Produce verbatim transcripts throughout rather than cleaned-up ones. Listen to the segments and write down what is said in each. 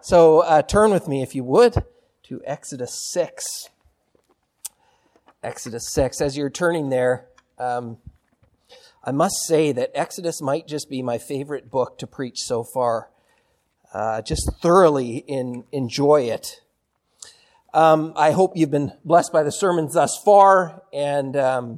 So uh, turn with me, if you would, to Exodus six. Exodus six. As you're turning there, um, I must say that Exodus might just be my favorite book to preach so far. Uh, just thoroughly in, enjoy it. Um, I hope you've been blessed by the sermons thus far, and um,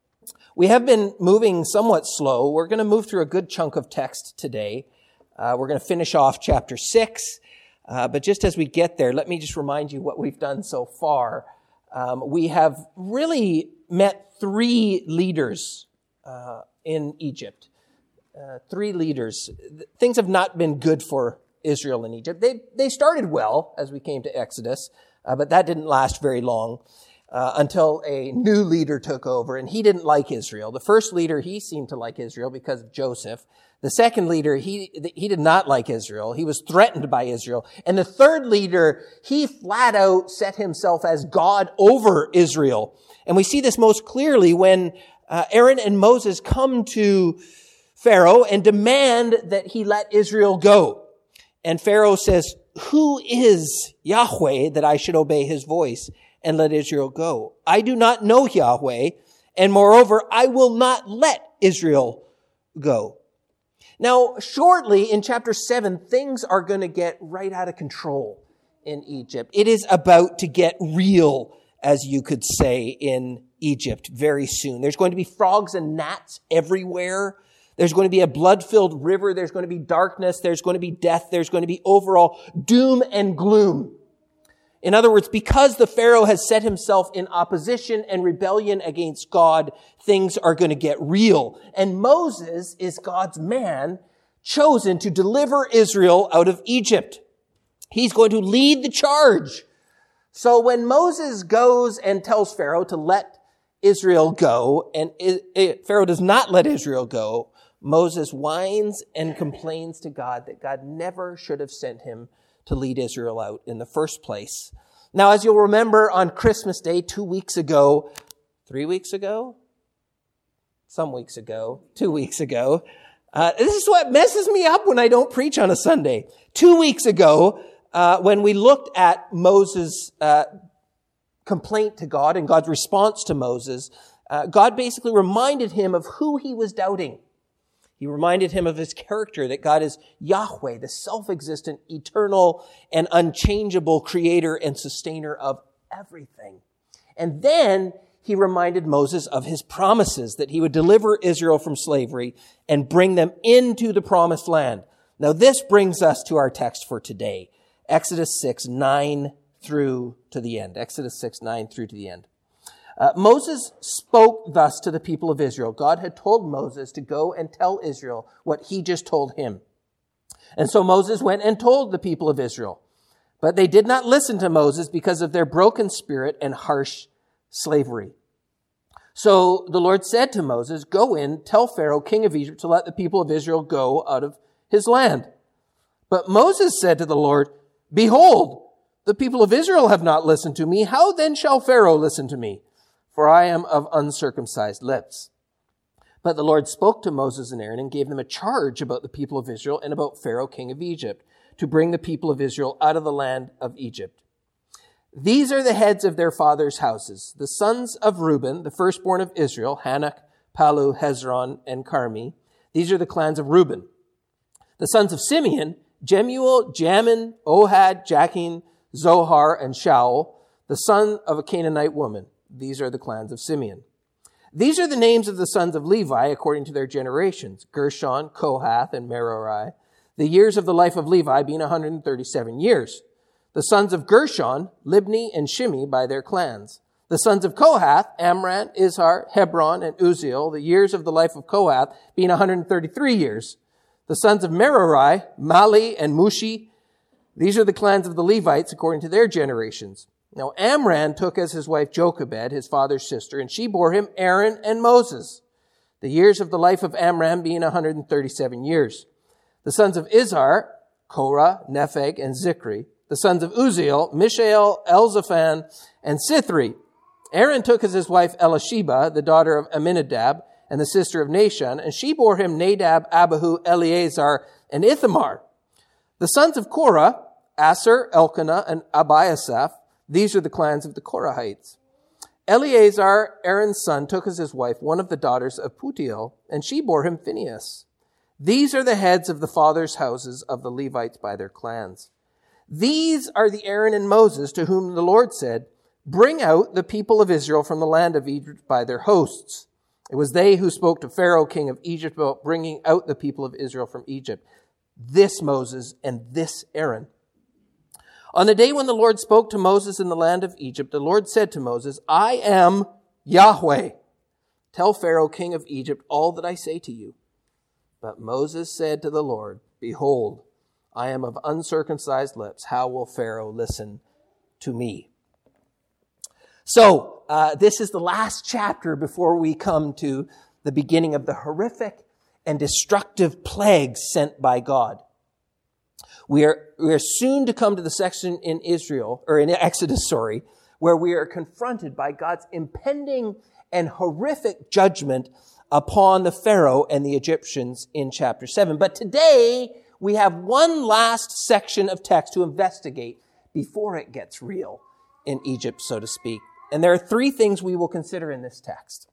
we have been moving somewhat slow. We're going to move through a good chunk of text today. Uh, we're going to finish off chapter six. Uh, but just as we get there, let me just remind you what we've done so far. Um, we have really met three leaders uh, in Egypt. Uh, three leaders. Things have not been good for Israel in Egypt. They they started well as we came to Exodus, uh, but that didn't last very long uh, until a new leader took over, and he didn't like Israel. The first leader, he seemed to like Israel because of Joseph. The second leader, he he did not like Israel. He was threatened by Israel. And the third leader, he flat out set himself as God over Israel. And we see this most clearly when uh, Aaron and Moses come to Pharaoh and demand that he let Israel go. And Pharaoh says, "Who is Yahweh that I should obey his voice and let Israel go? I do not know Yahweh, and moreover, I will not let Israel go." Now, shortly in chapter seven, things are going to get right out of control in Egypt. It is about to get real, as you could say, in Egypt very soon. There's going to be frogs and gnats everywhere. There's going to be a blood-filled river. There's going to be darkness. There's going to be death. There's going to be overall doom and gloom. In other words, because the Pharaoh has set himself in opposition and rebellion against God, things are going to get real. And Moses is God's man chosen to deliver Israel out of Egypt. He's going to lead the charge. So when Moses goes and tells Pharaoh to let Israel go, and it, it, Pharaoh does not let Israel go, Moses whines and complains to God that God never should have sent him to lead Israel out in the first place. Now, as you'll remember, on Christmas Day, two weeks ago, three weeks ago, some weeks ago, two weeks ago, uh, this is what messes me up when I don't preach on a Sunday. Two weeks ago, uh, when we looked at Moses' uh, complaint to God and God's response to Moses, uh, God basically reminded him of who he was doubting. He reminded him of his character, that God is Yahweh, the self-existent, eternal, and unchangeable creator and sustainer of everything. And then he reminded Moses of his promises, that he would deliver Israel from slavery and bring them into the promised land. Now this brings us to our text for today, Exodus six, nine through to the end. Exodus six, nine through to the end. Uh, Moses spoke thus to the people of Israel. God had told Moses to go and tell Israel what he just told him. And so Moses went and told the people of Israel. But they did not listen to Moses because of their broken spirit and harsh slavery. So the Lord said to Moses, "Go in, tell Pharaoh, king of Egypt, to let the people of Israel go out of his land." But Moses said to the Lord, "Behold, the people of Israel have not listened to me. How then shall Pharaoh listen to me? For I am of uncircumcised lips." But the Lord spoke to Moses and Aaron and gave them a charge about the people of Israel and about Pharaoh, king of Egypt, to bring the people of Israel out of the land of Egypt. "These are the heads of their fathers' houses. The sons of Reuben, the firstborn of Israel, Hanok, Palu, Hezron, and Carmi. These are the clans of Reuben. The sons of Simeon, Jemuel, Jamin, Ohad, Jachin, Zohar, and Shaul, the son of a Canaanite woman. These are the clans of Simeon. These are the names of the sons of Levi according to their generations, Gershon, Kohath, and Merari, the years of the life of Levi being one hundred thirty-seven years. The sons of Gershon, Libni, and Shimi by their clans. The sons of Kohath, Amram, Izhar, Hebron, and Uzziel, the years of the life of Kohath being one hundred thirty-three years. The sons of Merari, Mali, and Mushi. These are the clans of the Levites according to their generations. Now Amram took as his wife Jochebed, his father's sister, and she bore him Aaron and Moses. The years of the life of Amram being one hundred thirty-seven years. The sons of Izhar, Korah, Nepheg, and Zikri. The sons of Uzziel, Mishael, Elzaphan, and Sithri. Aaron took as his wife Elisheba, the daughter of Aminadab, and the sister of Nashon, and she bore him Nadab, Abihu, Eleazar, and Ithamar. The sons of Korah, Aser, Elkanah, and Abiasaph. These are the clans of the Korahites. Eleazar, Aaron's son, took as his wife one of the daughters of Putiel, and she bore him Phinehas. These are the heads of the fathers' houses of the Levites by their clans. These are the Aaron and Moses to whom the Lord said, bring out the people of Israel from the land of Egypt by their hosts. It was they who spoke to Pharaoh, king of Egypt, about bringing out the people of Israel from Egypt. This Moses and this Aaron. On the day when the Lord spoke to Moses in the land of Egypt, the Lord said to Moses, I am Yahweh. Tell Pharaoh, king of Egypt, all that I say to you. But Moses said to the Lord, behold, I am of uncircumcised lips. How will Pharaoh listen to me? So, uh, this is the last chapter before we come to the beginning of the horrific and destructive plagues sent by God. We are, we are soon to come to the section in Israel, or in Exodus, sorry, where we are confronted by God's impending and horrific judgment upon the Pharaoh and the Egyptians in chapter seven. But today, we have one last section of text to investigate before it gets real in Egypt, so to speak. And there are three things we will consider in this text.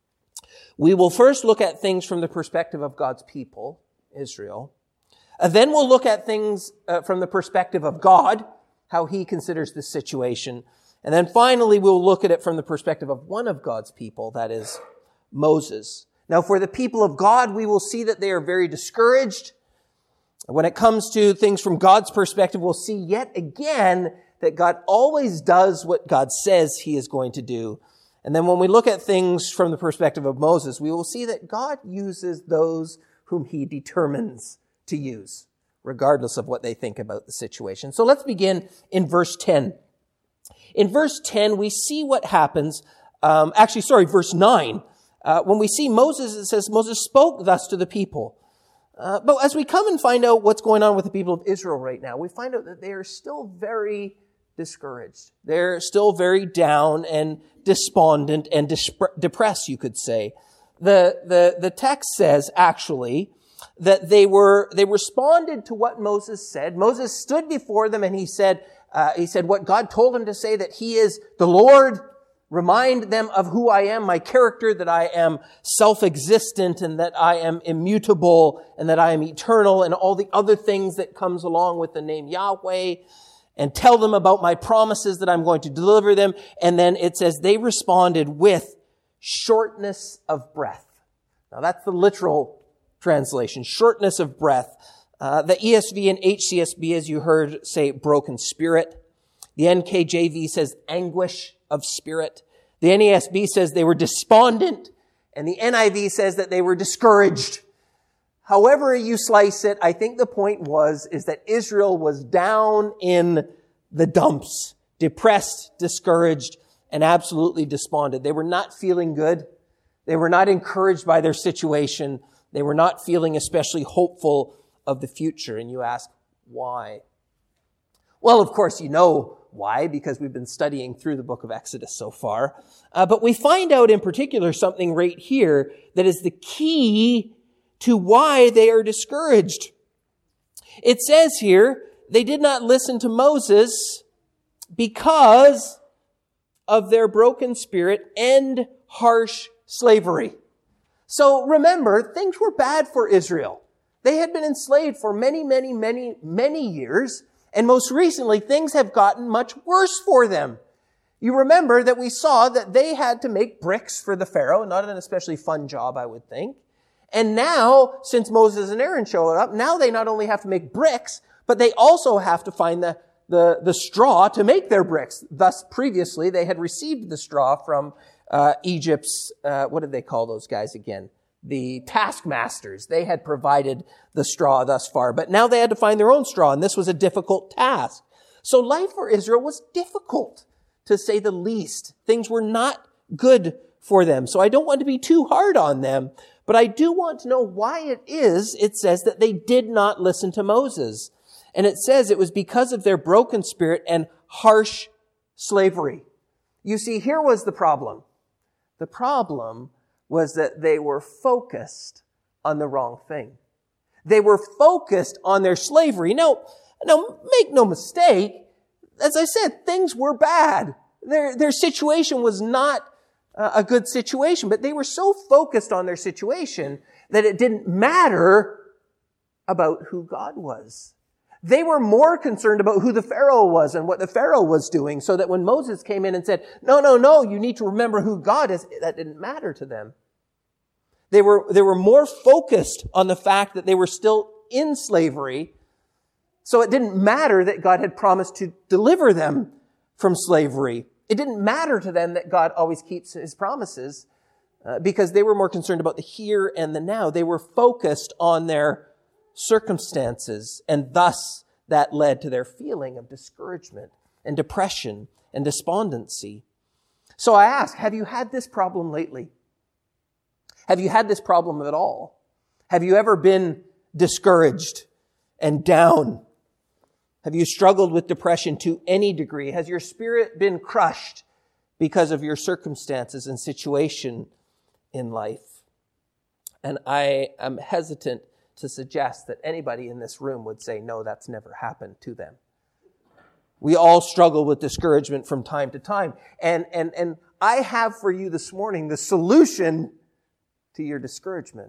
We will first look at things from the perspective of God's people, Israel. Uh, then we'll look at things uh, from the perspective of God, how he considers this situation. And then finally, we'll look at it from the perspective of one of God's people, that is Moses. Now, for the people of God, we will see that they are very discouraged. When it comes to things from God's perspective, we'll see yet again that God always does what God says he is going to do. And then when we look at things from the perspective of Moses, we will see that God uses those whom he determines to use, regardless of what they think about the situation. So let's begin in verse ten. In verse ten, we see what happens, um, actually, sorry, verse nine. Uh, when we see Moses, it says, Moses spoke thus to the people. Uh, but as we come and find out what's going on with the people of Israel right now, we find out that they are still very discouraged. They're still very down and despondent and disp- depressed, you could say. The, the, the text says, actually, that they were, they responded to what Moses said. Moses stood before them and he said, uh, he said what God told him to say, that he is the Lord. Remind them of who I am, my character, that I am self-existent and that I am immutable and that I am eternal and all the other things that comes along with the name Yahweh, and tell them about my promises that I'm going to deliver them. And then it says they responded with shortness of breath. Now that's the literal translation, shortness of breath. Uh, the E S V and H C S B, as you heard, say broken spirit. The N K J V says anguish of spirit. The N A S B says they were despondent, and the N I V says that they were discouraged. However you slice it, I think the point was, is that Israel was down in the dumps, depressed, discouraged, and absolutely despondent. They were not feeling good. They were not encouraged by their situation. They were not feeling especially hopeful of the future. And you ask, why? Well, of course, you know why, because we've been studying through the book of Exodus so far. Uh, but we find out in particular something right here that is the key to why they are discouraged. It says here, they did not listen to Moses because of their broken spirit and harsh slavery. So remember, things were bad for Israel. They had been enslaved for many, many, many, many years. And most recently, things have gotten much worse for them. You remember that we saw that they had to make bricks for the Pharaoh, not an especially fun job, I would think. And now, since Moses and Aaron showed up, now they not only have to make bricks, but they also have to find the, the, the straw to make their bricks. Thus, previously, they had received the straw from uh, Egypt's, uh, what did they call those guys again? The taskmasters. They had provided the straw thus far, but now they had to find their own straw, and this was a difficult task. So life for Israel was difficult, to say the least. Things were not good for them. So I don't want to be too hard on them, but I do want to know why it is it says that they did not listen to Moses. And it says it was because of their broken spirit and harsh slavery. You see, here was the problem. The problem was that they were focused on the wrong thing. They were focused on their slavery. Now, Now, make no mistake, as I said, things were bad. Their, their situation was not uh, a good situation, but they were so focused on their situation that it didn't matter about who God was. They were more concerned about who the Pharaoh was and what the Pharaoh was doing, so that when Moses came in and said, no, no, no, you need to remember who God is, that didn't matter to them. They were, they were more focused on the fact that they were still in slavery, so it didn't matter that God had promised to deliver them from slavery. It didn't matter to them that God always keeps his promises, uh, because they were more concerned about the here and the now. They were focused on their circumstances, and thus that led to their feeling of discouragement and depression and despondency. So I ask, have you had this problem lately? Have you had this problem at all? Have you ever been discouraged and down? Have you struggled with depression to any degree? Has your spirit been crushed because of your circumstances and situation in life? And I am hesitant to suggest that anybody in this room would say, no, that's never happened to them. We all struggle with discouragement from time to time. And, and, and I have for you this morning the solution to your discouragement.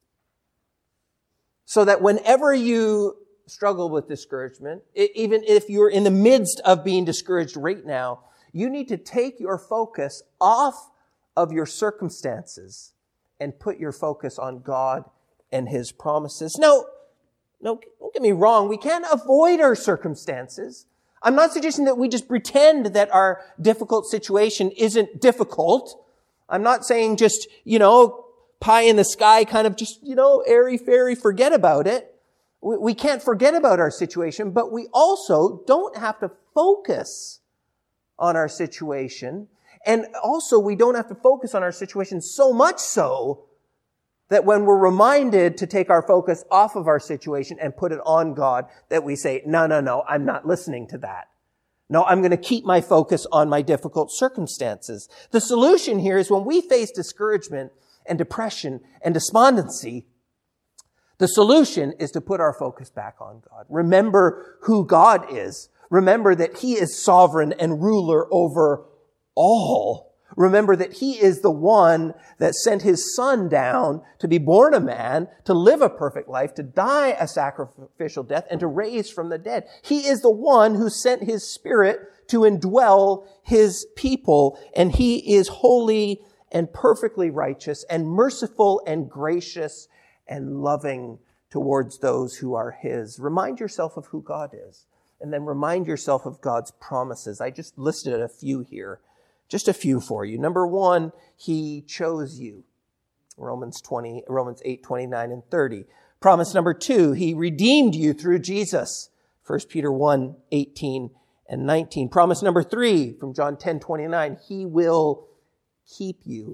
So that whenever you struggle with discouragement, even if you're in the midst of being discouraged right now, you need to take your focus off of your circumstances and put your focus on God and his promises. Now, no, don't get me wrong. We can't avoid our circumstances. I'm not suggesting that we just pretend that our difficult situation isn't difficult. I'm not saying just, you know, pie in the sky, kind of just, you know, airy-fairy, forget about it. We, we can't forget about our situation, but we also don't have to focus on our situation. And also, we don't have to focus on our situation so much so that when we're reminded to take our focus off of our situation and put it on God, that we say, no, no, no, I'm not listening to that. No, I'm going to keep my focus on my difficult circumstances. The solution here is when we face discouragement and depression and despondency, the solution is to put our focus back on God. Remember who God is. Remember that he is sovereign and ruler over all. Remember that he is the one that sent his son down to be born a man, to live a perfect life, to die a sacrificial death, and to raise from the dead. He is the one who sent his Spirit to indwell his people, and he is holy and perfectly righteous and merciful and gracious and loving towards those who are his. Remind yourself of who God is, and then remind yourself of God's promises. I just listed a few here. Just a few for you. Number one, he chose you. Romans twenty, Romans eight, twenty-nine and thirty. Promise number two, he redeemed you through Jesus. First Peter one, eighteen and nineteen. Promise number three, from John ten, twenty-nine, he will keep you.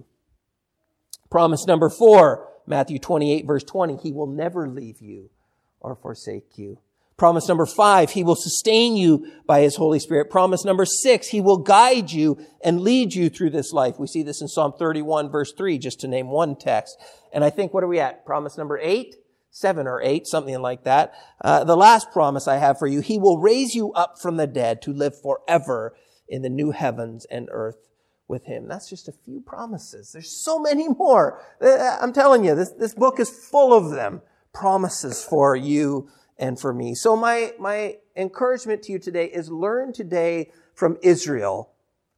Promise number four, Matthew twenty-eight, verse twenty, he will never leave you or forsake you. Promise number five, he will sustain you by his Holy Spirit. Promise number six, he will guide you and lead you through this life. We see this in Psalm thirty-one, verse three, just to name one text. And I think, what are we at? Promise number eight? Seven or eight, something like that. Uh, the last promise I have for you, he will raise you up from the dead to live forever in the new heavens and earth with him. That's just a few promises. There's so many more. I'm telling you, this, this book is full of them. Promises for you and for me. So my, my encouragement to you today is learn today from Israel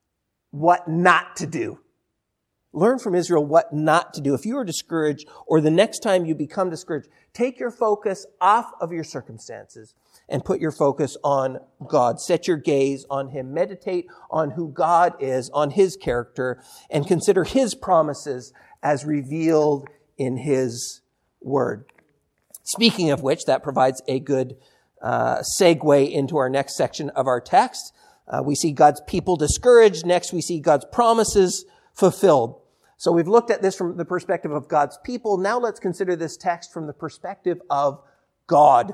what not to do. Learn from Israel what not to do. If you are discouraged, or the next time you become discouraged, take your focus off of your circumstances and put your focus on God. Set your gaze on him. Meditate on who God is, on his character, and consider his promises as revealed in his word. Speaking of which, that provides a good uh, segue into our next section of our text. Uh, we see God's people discouraged. Next, we see God's promises fulfilled. So we've looked at this from the perspective of God's people. Now let's consider this text from the perspective of God.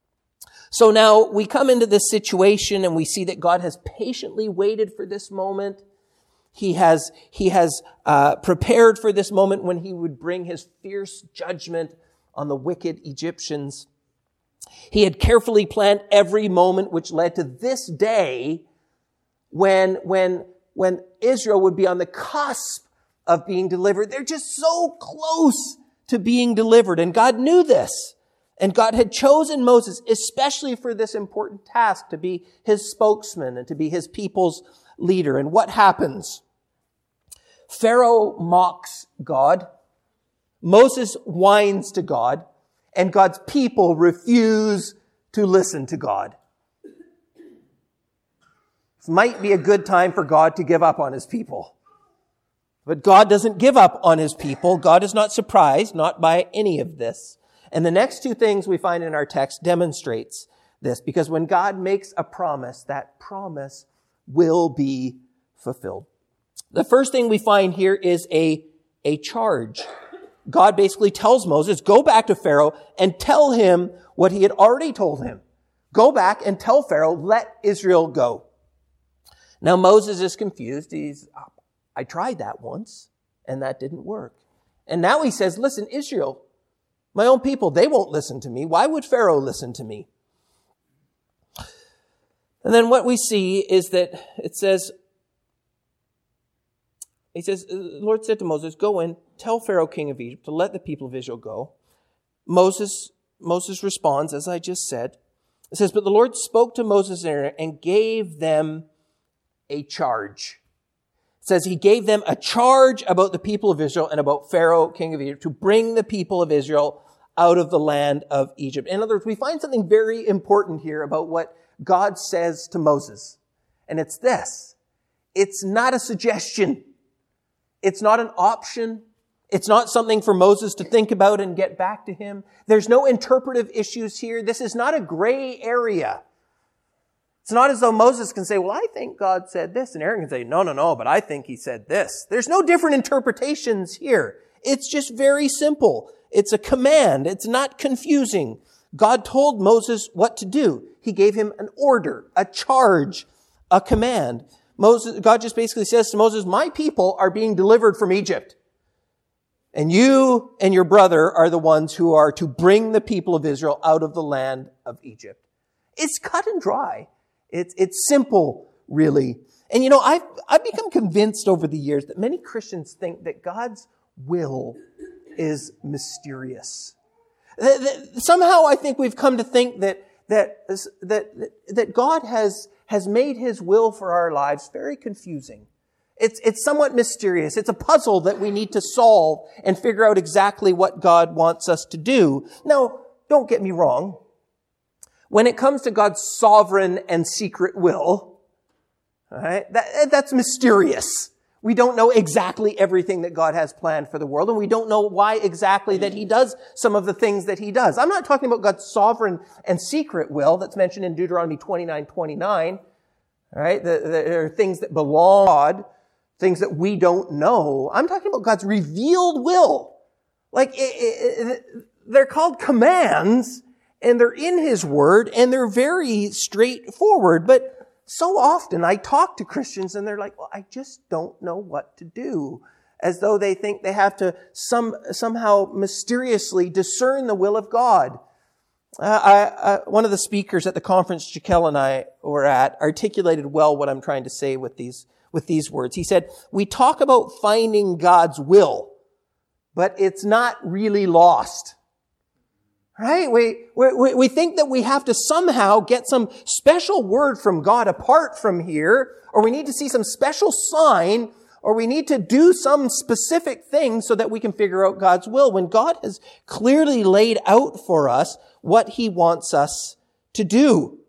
So now we come into this situation and we see that God has patiently waited for this moment. He has, he has uh, prepared for this moment when he would bring his fierce judgment on the wicked Egyptians. He had carefully planned every moment which led to this day when, when, when Israel would be on the cusp of being delivered. They're just so close to being delivered. And God knew this. And God had chosen Moses especially for this important task, to be his spokesman and to be his people's leader. And what happens? Pharaoh mocks God. Moses whines to God. And God's people refuse to listen to God. This might be a good time for God to give up on his people. But God doesn't give up on his people. God is not surprised, not by any of this. And the next two things we find in our text demonstrates this, because when God makes a promise, that promise will be fulfilled. The first thing we find here is a, a charge. God basically tells Moses, go back to Pharaoh and tell him what he had already told him. Go back and tell Pharaoh, let Israel go. Now Moses is confused. He's, I tried that once and that didn't work. And now he says, listen, Israel, my own people, they won't listen to me. Why would Pharaoh listen to me? And then what we see is that it says, he says, the Lord said to Moses, go in, tell Pharaoh, king of Egypt, to let the people of Israel go. Moses, Moses responds, as I just said. It says, but the Lord spoke to Moses and Aaron and gave them a charge. It says he gave them a charge about the people of Israel and about Pharaoh, king of Egypt, to bring the people of Israel out of the land of Egypt. In other words, we find something very important here about what God says to Moses. And it's this. It's not a suggestion. It's not an option. It's not something for Moses to think about and get back to him. There's no interpretive issues here. This is not a gray area. It's not as though Moses can say, well, I think God said this. And Aaron can say, no, no, no, but I think he said this. There's no different interpretations here. It's just very simple. It's a command. It's not confusing. God told Moses what to do. He gave him an order, a charge, a command. Moses, God just basically says to Moses, my people are being delivered from Egypt. And you and your brother are the ones who are to bring the people of Israel out of the land of Egypt. It's cut and dry. It's, it's simple, really. And you know, I've, I've become convinced over the years that many Christians think that God's will is mysterious. Somehow I think we've come to think that, that, that, that God has, has made his will for our lives very confusing. It's, it's somewhat mysterious. It's a puzzle that we need to solve and figure out exactly what God wants us to do. Now, don't get me wrong. When it comes to God's sovereign and secret will, all right, that, that's mysterious. We don't know exactly everything that God has planned for the world, and we don't know why exactly that he does some of the things that he does. I'm not talking about God's sovereign and secret will that's mentioned in Deuteronomy twenty-nine twenty-nine. All right, the, the, there are things that belong to God, things that we don't know. I'm talking about God's revealed will. Like, it, it, it, they're called commands, and they're in his word, and they're very straightforward. But so often I talk to Christians and they're like, well, I just don't know what to do. As though they think they have to some, somehow mysteriously discern the will of God. Uh, I, I, one of the speakers at the conference Jaquel and I were at articulated well what I'm trying to say with these, with these words. He said, we talk about finding God's will, but it's not really lost. Right? We, we, we think that we have to somehow get some special word from God apart from here, or we need to see some special sign, or we need to do some specific thing so that we can figure out God's will, when God has clearly laid out for us what he wants us to do.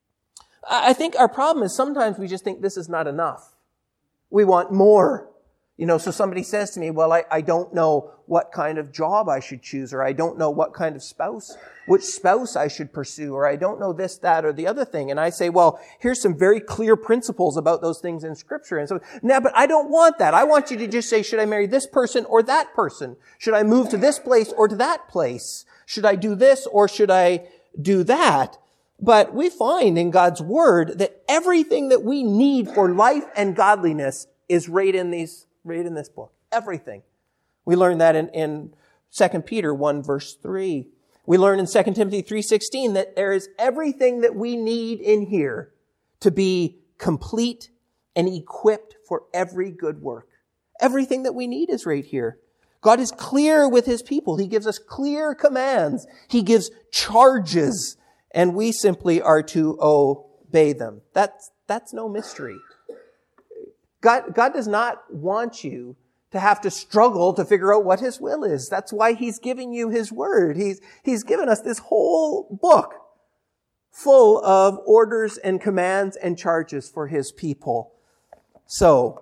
I think our problem is sometimes we just think this is not enough. We want more. You know, so somebody says to me, well, I, I don't know what kind of job I should choose, or I don't know what kind of spouse, which spouse I should pursue, or I don't know this, that, or the other thing. And I say, well, here's some very clear principles about those things in Scripture. And so, no, but I don't want that. I want you to just say, should I marry this person or that person? Should I move to this place or to that place? Should I do this or should I do that? But we find in God's Word that everything that we need for life and godliness is right in these Read in this book. Everything. We learn that in, in Second Peter one verse three. We learn in Second Timothy three sixteen that there is everything that we need in here to be complete and equipped for every good work. Everything that we need is right here. God is clear with his people. He gives us clear commands. He gives charges, and we simply are to obey them. That's, that's no mystery. God, God does not want you to have to struggle to figure out what his will is. That's why he's giving you his word. He's, he's given us this whole book full of orders and commands and charges for his people. So,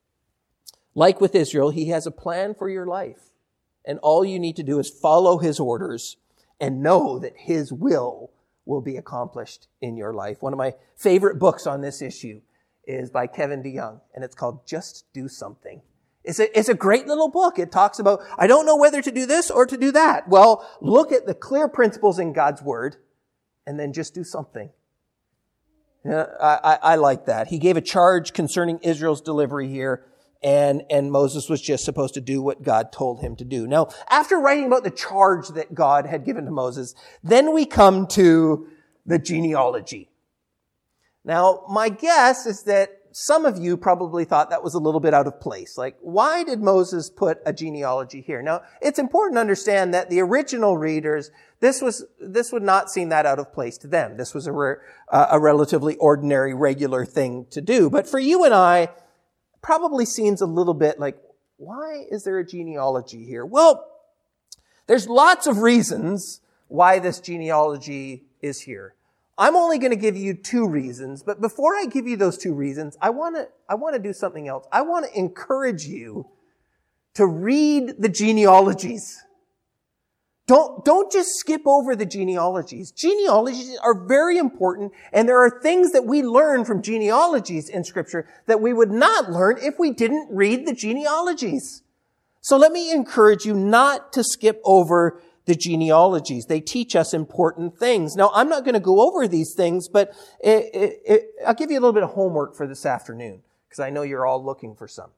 like with Israel, he has a plan for your life. And all you need to do is follow his orders and know that his will will be accomplished in your life. One of my favorite books on this issue is by Kevin DeYoung, and it's called Just Do Something. It's a, it's a great little book. It talks about, I don't know whether to do this or to do that. Well, look at the clear principles in God's word and then just do something. Yeah, I, I, I like that. He gave a charge concerning Israel's delivery here, and, and Moses was just supposed to do what God told him to do. Now, after writing about the charge that God had given to Moses, then we come to the genealogy. Now, my guess is that some of you probably thought that was a little bit out of place. Like, why did Moses put a genealogy here? Now, it's important to understand that the original readers, this was, this would not seem that out of place to them. This was a, re, uh, a relatively ordinary, regular thing to do. But for you and I, probably seems a little bit like, why is there a genealogy here? Well, there's lots of reasons why this genealogy is here. I'm only going to give you two reasons, but before I give you those two reasons, I want to, I want to do something else. I want to encourage you to read the genealogies. Don't, don't just skip over the genealogies. Genealogies are very important, and there are things that we learn from genealogies in Scripture that we would not learn if we didn't read the genealogies. So let me encourage you not to skip over the genealogies. They teach us important things. Now, I'm not going to go over these things, but it, it, it, I'll give you a little bit of homework for this afternoon, because I know you're all looking for some.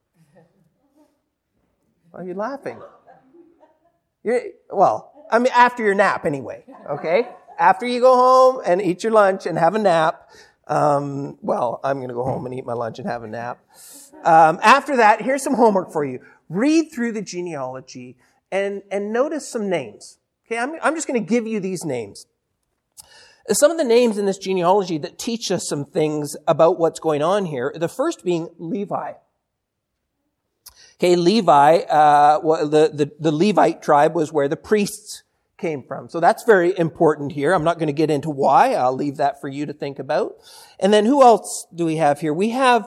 Why are you laughing? You're, well, I mean, after your nap anyway, okay? After you go home and eat your lunch and have a nap, um, well, I'm going to go home and eat my lunch and have a nap. Um, after that, here's some homework for you. Read through the genealogy and, and notice some names. Okay, I'm, I'm just going to give you these names. Some of the names in this genealogy that teach us some things about what's going on here. The first being Levi. Okay, Levi, uh, the, the, the Levite tribe was where the priests came from. So that's very important here. I'm not going to get into why. I'll leave that for you to think about. And then who else do we have here? We have,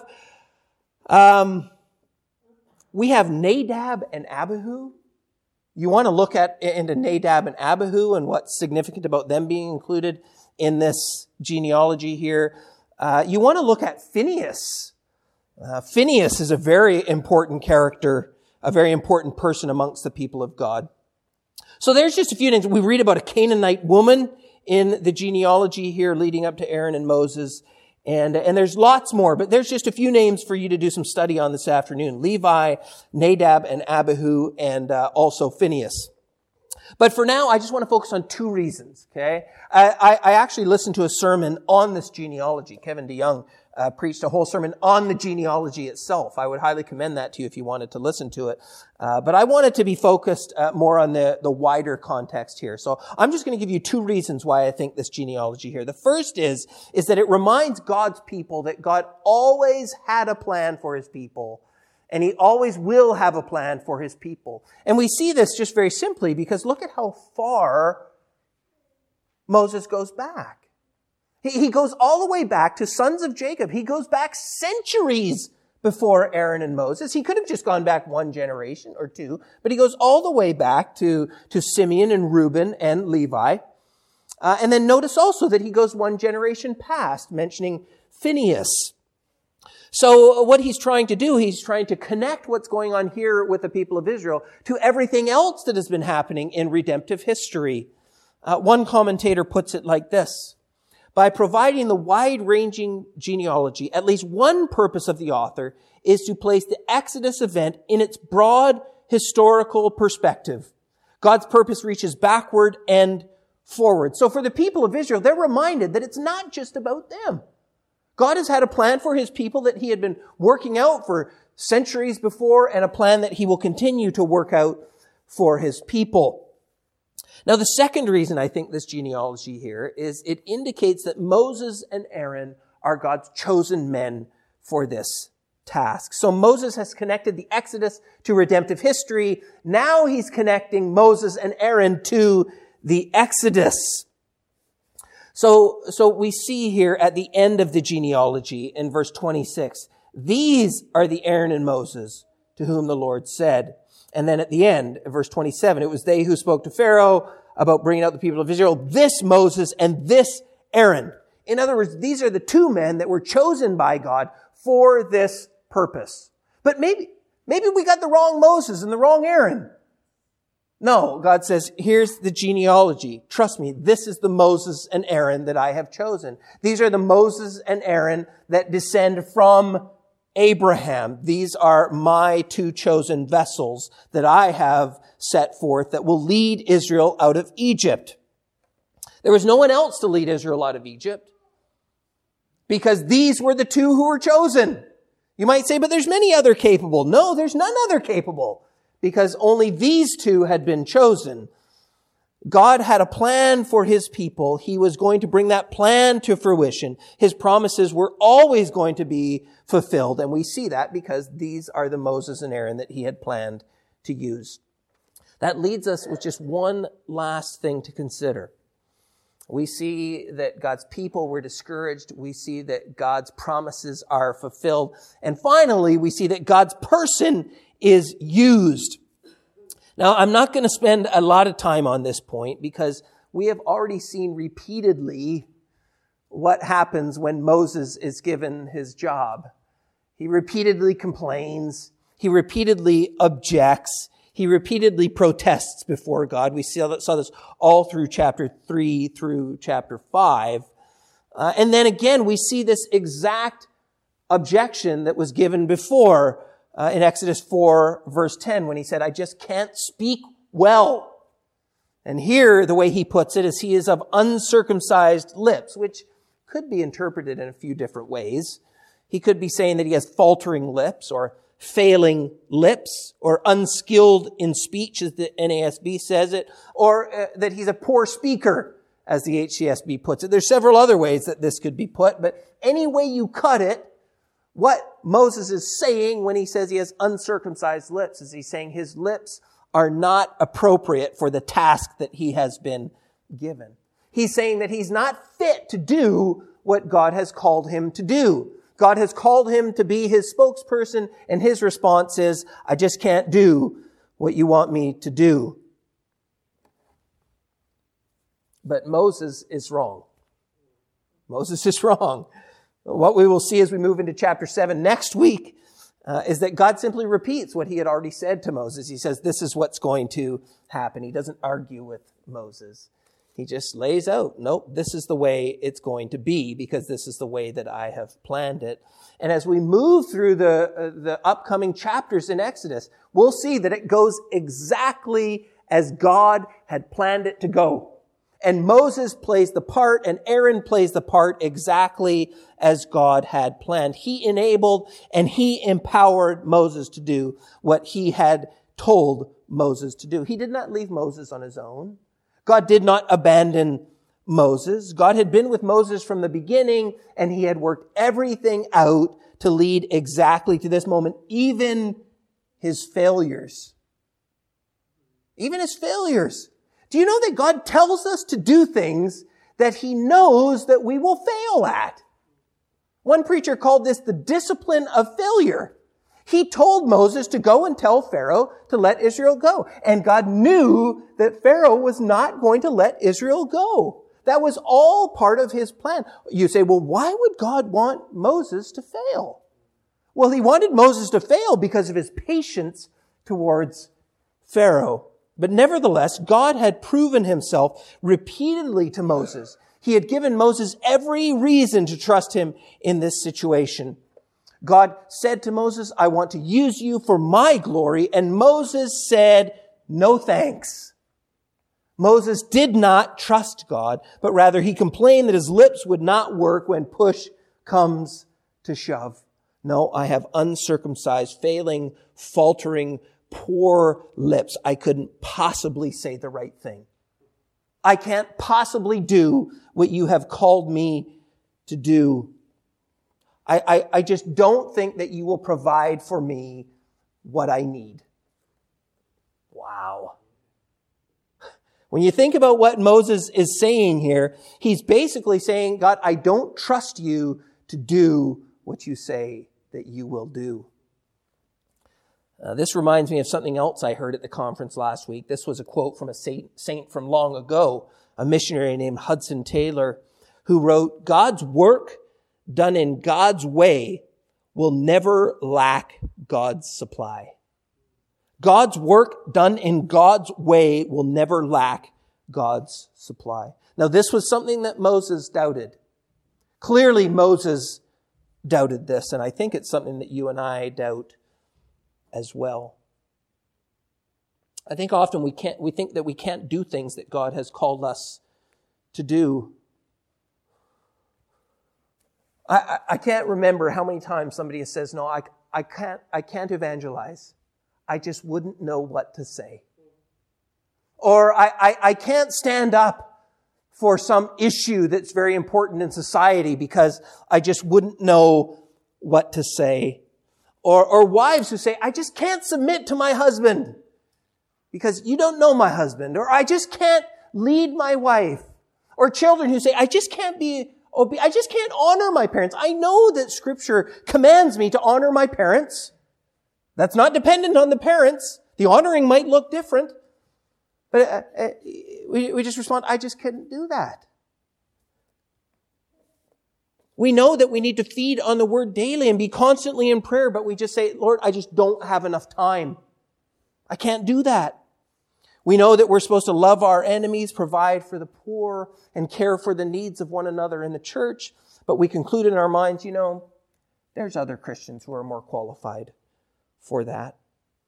um, we have Nadab and Abihu. You want to look at into Nadab and Abihu and what's significant about them being included in this genealogy here. Uh, you want to look at Phinehas. Uh, Phinehas is a very important character, a very important person amongst the people of God. So there's just a few names. We read about a Canaanite woman in the genealogy here leading up to Aaron and Moses. And, and there's lots more, but there's just a few names for you to do some study on this afternoon. Levi, Nadab, and Abihu, and uh, also Phinehas. But for now, I just want to focus on two reasons, okay? I, I, I actually listened to a sermon on this genealogy. Kevin DeYoung uh, preached a whole sermon on the genealogy itself. I would highly commend that to you if you wanted to listen to it. Uh, but I wanted to be focused uh, more on the, the wider context here. So I'm just going to give you two reasons why I think this genealogy here. The first is, is that it reminds God's people that God always had a plan for his people. And he always will have a plan for his people. And we see this just very simply because look at how far Moses goes back. He, he goes all the way back to sons of Jacob. He goes back centuries before Aaron and Moses. He could have just gone back one generation or two, but he goes all the way back to, to Simeon and Reuben and Levi. Uh, and then notice also that he goes one generation past, mentioning Phinehas. So what he's trying to do, he's trying to connect what's going on here with the people of Israel to everything else that has been happening in redemptive history. Uh, one commentator puts it like this. By providing the wide-ranging genealogy, at least one purpose of the author is to place the Exodus event in its broad historical perspective. God's purpose reaches backward and forward. So for the people of Israel, they're reminded that it's not just about them. God has had a plan for his people that he had been working out for centuries before, and a plan that he will continue to work out for his people. Now, the second reason I think this genealogy here is it indicates that Moses and Aaron are God's chosen men for this task. So Moses has connected the Exodus to redemptive history. Now he's connecting Moses and Aaron to the Exodus. So, so we see here at the end of the genealogy in verse twenty-six, these are the Aaron and Moses to whom the Lord said. And then at the end, verse twenty-seven, it was they who spoke to Pharaoh about bringing out the people of Israel, this Moses and this Aaron. In other words, these are the two men that were chosen by God for this purpose. But maybe, maybe we got the wrong Moses and the wrong Aaron. No, God says, here's the genealogy. Trust me, this is the Moses and Aaron that I have chosen. These are the Moses and Aaron that descend from Abraham. These are my two chosen vessels that I have set forth that will lead Israel out of Egypt. There was no one else to lead Israel out of Egypt because these were the two who were chosen. You might say, but there's many other capable. No, there's none other capable because only these two had been chosen. God had a plan for his people. He was going to bring that plan to fruition. His promises were always going to be fulfilled. And we see that because these are the Moses and Aaron that he had planned to use. That leads us with just one last thing to consider. We see that God's people were discouraged. We see that God's promises are fulfilled. And finally, we see that God's person is used. Now, I'm not going to spend a lot of time on this point because we have already seen repeatedly what happens when Moses is given his job. He repeatedly complains. He repeatedly objects. He repeatedly protests before God. We saw this all through chapter three through chapter five. Uh, and then again, we see this exact objection that was given before uh, in Exodus four, verse ten, when he said, I just can't speak well. And here, the way he puts it is he is of uncircumcised lips, which could be interpreted in a few different ways. He could be saying that he has faltering lips or failing lips or unskilled in speech, as the N A S B says it, or uh, that he's a poor speaker, as the H C S B puts it. There's several other ways that this could be put, but any way you cut it, what Moses is saying when he says he has uncircumcised lips is he's saying his lips are not appropriate for the task that he has been given. He's saying that he's not fit to do what God has called him to do. God has called him to be his spokesperson, and his response is, I just can't do what you want me to do. But Moses is wrong. Moses is wrong. What we will see as we move into chapter seven next week uh, is that God simply repeats what he had already said to Moses. He says, this is what's going to happen. He doesn't argue with Moses. He just lays out, nope, this is the way it's going to be because this is the way that I have planned it. And as we move through the, uh, the upcoming chapters in Exodus, we'll see that it goes exactly as God had planned it to go. And Moses plays the part and Aaron plays the part exactly as God had planned. He enabled and he empowered Moses to do what he had told Moses to do. He did not leave Moses on his own. God did not abandon Moses. God had been with Moses from the beginning, and he had worked everything out to lead exactly to this moment, even his failures. Even his failures. Do you know that God tells us to do things that he knows that we will fail at? One preacher called this the discipline of failure. He told Moses to go and tell Pharaoh to let Israel go. And God knew that Pharaoh was not going to let Israel go. That was all part of his plan. You say, well, why would God want Moses to fail? Well, he wanted Moses to fail because of his patience towards Pharaoh. But nevertheless, God had proven himself repeatedly to Moses. He had given Moses every reason to trust him in this situation. God said to Moses, I want to use you for my glory. And Moses said, no thanks. Moses did not trust God, but rather he complained that his lips would not work when push comes to shove. No, I have uncircumcised, failing, faltering, poor lips. I couldn't possibly say the right thing. I can't possibly do what you have called me to do. I, I, I just don't think that you will provide for me what I need. Wow. When you think about what Moses is saying here, he's basically saying, God, I don't trust you to do what you say that you will do. Uh, this reminds me of something else I heard at the conference last week. This was a quote from a saint, saint from long ago, a missionary named Hudson Taylor, who wrote, God's work done in God's way will never lack God's supply. God's work done in God's way will never lack God's supply. Now, this was something that Moses doubted. Clearly, Moses doubted this, and I think it's something that you and I doubt as well. I think often we can't, we think that we can't do things that God has called us to do. I, I, I can't remember how many times somebody says, no, I, I can't, I can't evangelize. I just wouldn't know what to say. Or I, I, I can't stand up for some issue that's very important in society because I just wouldn't know what to say. Or, or wives who say, I just can't submit to my husband because you don't know my husband. Or I just can't lead my wife. Or children who say, I just can't be, obe- I just can't honor my parents. I know that Scripture commands me to honor my parents. That's not dependent on the parents. The honoring might look different. But uh, uh, we, we just respond, I just couldn't do that. We know that we need to feed on the Word daily and be constantly in prayer, but we just say, Lord, I just don't have enough time. I can't do that. We know that we're supposed to love our enemies, provide for the poor, and care for the needs of one another in the church. But we conclude in our minds, you know, there's other Christians who are more qualified for that.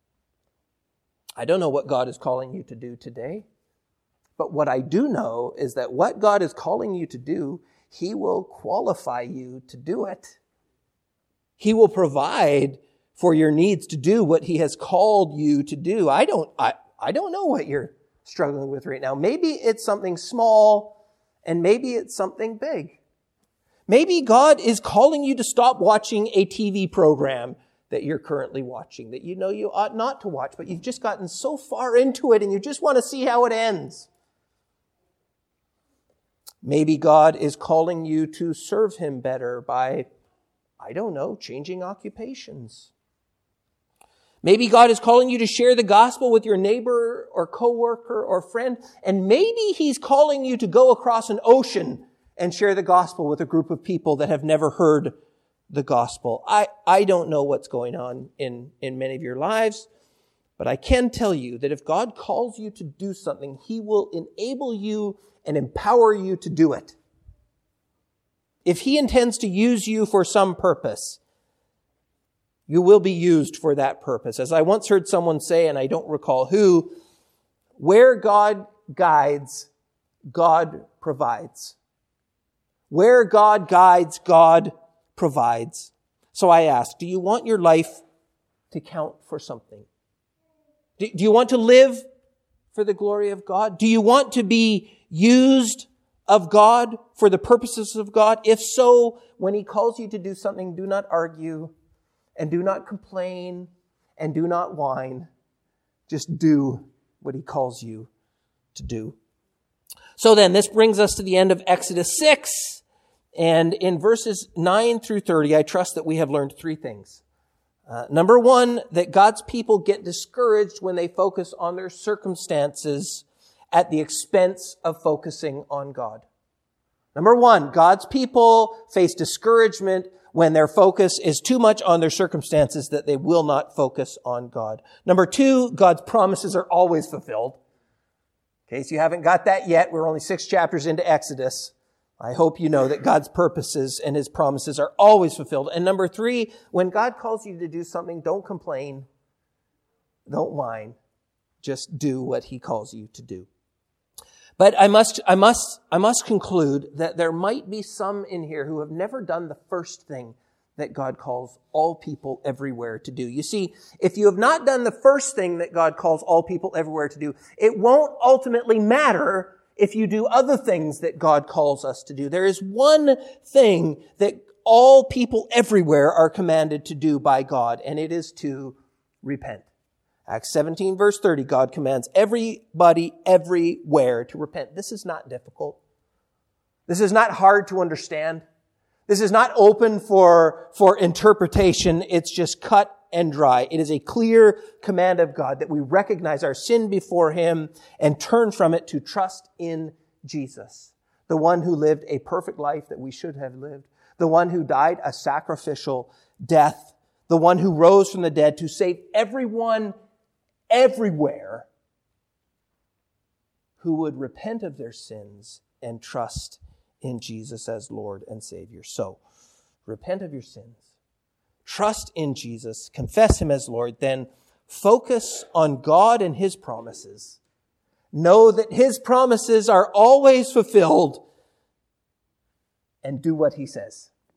I don't know what God is calling you to do today, but what I do know is that what God is calling you to do, He will qualify you to do it. He will provide for your needs to do what He has called you to do. I don't, I, I don't know what you're struggling with right now. Maybe it's something small and maybe it's something big. Maybe God is calling you to stop watching a T V program that you're currently watching, that you know you ought not to watch, but you've just gotten so far into it and you just want to see how it ends. Maybe God is calling you to serve Him better by, I don't know, changing occupations. Maybe God is calling you to share the gospel with your neighbor or coworker or friend, and maybe He's calling you to go across an ocean and share the gospel with a group of people that have never heard the gospel. I, I don't know what's going on in, in many of your lives, but I can tell you that if God calls you to do something, He will enable you and empower you to do it. If He intends to use you for some purpose, you will be used for that purpose. As I once heard someone say, and I don't recall who, where God guides, God provides. Where God guides, God provides. So I ask, do you want your life to count for something? Do, do you want to live for the glory of God? Do you want to be used of God for the purposes of God? If so, when He calls you to do something, do not argue and do not complain and do not whine. Just do what He calls you to do. So then, this brings us to the end of Exodus six. And in verses nine through thirty, I trust that we have learned three things. Uh, number one, that God's people get discouraged when they focus on their circumstances at the expense of focusing on God. Number one, God's people face discouragement when their focus is too much on their circumstances that they will not focus on God. Number two, God's promises are always fulfilled. In case you haven't got that yet, we're only six chapters into Exodus. I hope you know that God's purposes and His promises are always fulfilled. And number three, when God calls you to do something, don't complain. Don't whine. Just do what He calls you to do. But I must, I must, I must conclude that there might be some in here who have never done the first thing that God calls all people everywhere to do. You see, if you have not done the first thing that God calls all people everywhere to do, it won't ultimately matter if you do other things that God calls us to do. There is one thing that all people everywhere are commanded to do by God, and it is to repent. Acts seventeen, verse thirty, God commands everybody everywhere to repent. This is not difficult. This is not hard to understand. This is not open for, for interpretation. It's just cut and dry. It is a clear command of God that we recognize our sin before Him and turn from it to trust in Jesus, the one who lived a perfect life that we should have lived, the one who died a sacrificial death, the one who rose from the dead to save everyone everywhere who would repent of their sins and trust in Jesus as Lord and Savior. So, repent of your sins. Trust in Jesus. Confess Him as Lord. Then focus on God and His promises. Know that His promises are always fulfilled. And do what He says.